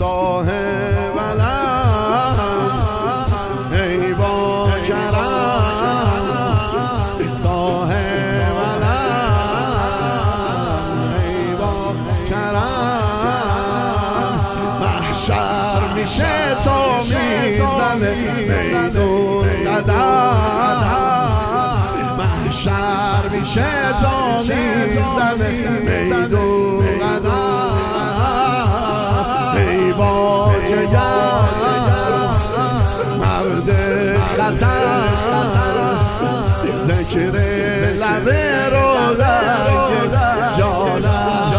صاحب علم ای با کرم صاحب علم ای با کرم محشر میشه تو میزنه میدون قدم محشر میشه تو میزنه میدون قدم ای با جگر مرد خطر ذکر لبه رو رنگ جانم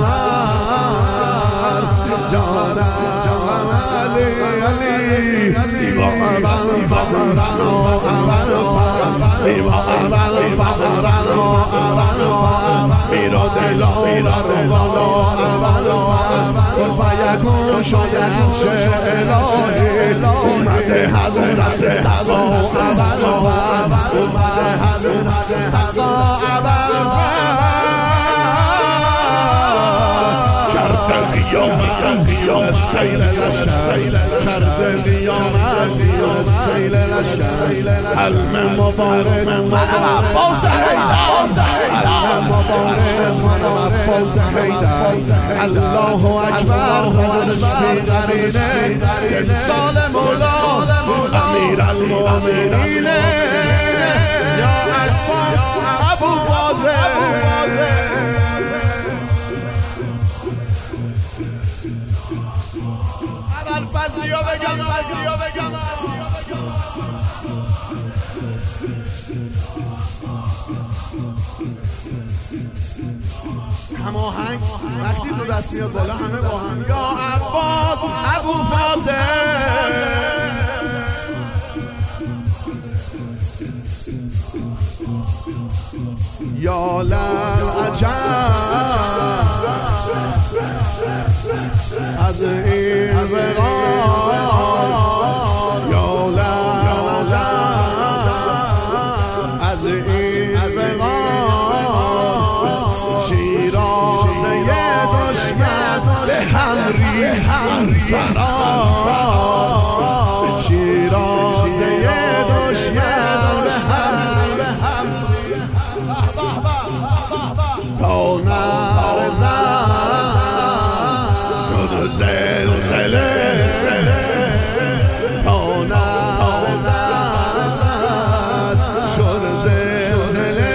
علی زیبا اول فخرن و اول زیبا اول فخرن و اول میرا دلا روان و اول و یکون شده عرش الهی اومده حضرت سقا اول اومده حضرت سقا اول کرد قیامت سیل لشکر کرد قیامت سیل لشکر علم مبارز منم عباس حیدر علم مبارز منم عباس حیدر الله اکبر نزدش بیقرینه تمثال مولا امیر المؤمنین یا عباس ابو فاضل اول فضلی ها بگم هماهنگ وقتی دو دست میاد بالا همه با هم یا عباس ابو فاضل یا للعجب از این وقار یا للعجب از این وقار شیرازه دشمن به هم ریختن فرار شیرازه دشمن به هم تا نرزن شد زلزله تا نرزن شد زلزله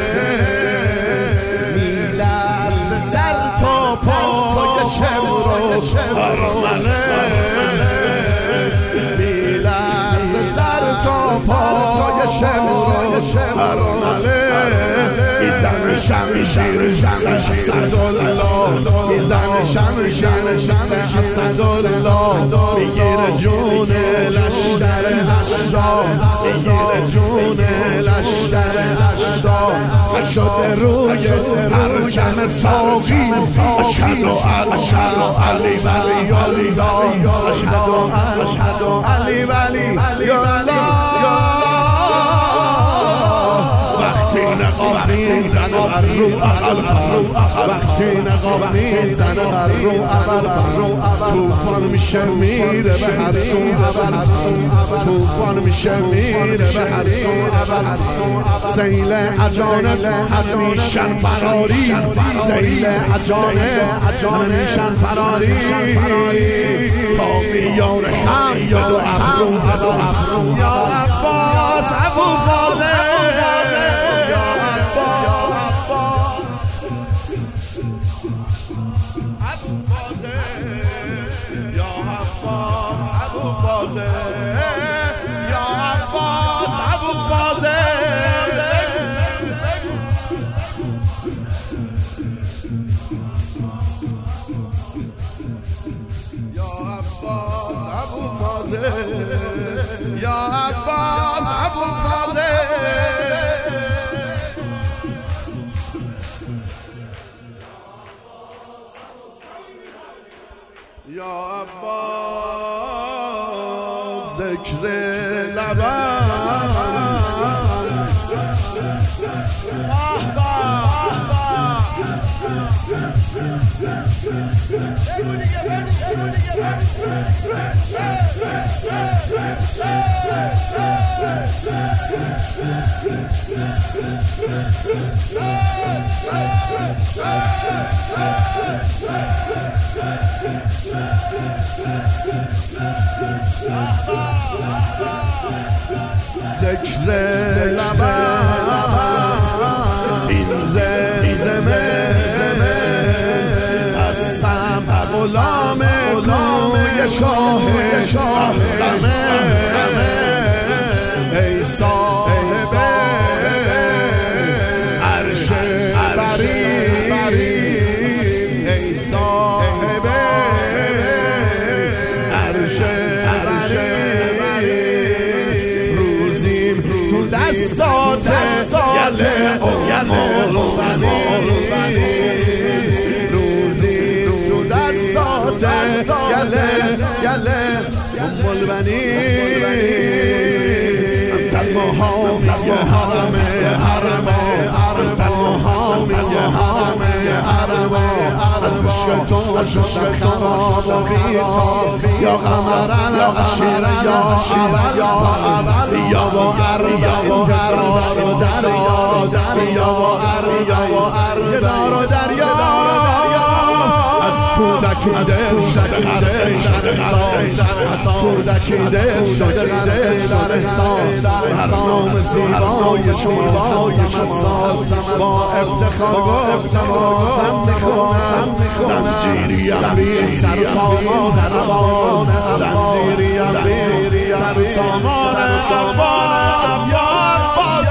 میلرز سر تا پای شمر و ارمنه میلرز سر تا پای شمر و ارمنه میزن شمشیر اسدالله میزن شمشیر اسدالله میگیره جون لشکر اشداد میگیره جون لشکر اشداد شده روی پرچم ساقی اشهد علی ولی الله اشهد علی ولی الله نقاب میزنه بر رو اول وقتی نقاب میزنه بر رو اول توفان میشه میره به هر سو توفان میشه میره به هر سو سیل اجانب همیشن فراری سیل اجانب همیشن فراری تا میان خم و ابرو یا عباس ابو فاضل یا عباس ابو فاضل یا عباس ذکر لبم ذکر لبم این زمزمه هستم غلام کوی شاه احرمه ای صاحب عرش برین ای صاحب عرش برین روزیم تو دستات یله روزی تو دستات یله انت المحامی حرم انت المحامی حرم از عشق تو شدم خراب و غیتا یا قمر العشیر یا اول یا با دریا یا با دریا از کودکی دل شده از کودکی دل شده برنام زیبای شما با افتخار گفتم زنجیریم بی سر سامان زنجیریم بی سر سامان یا عباس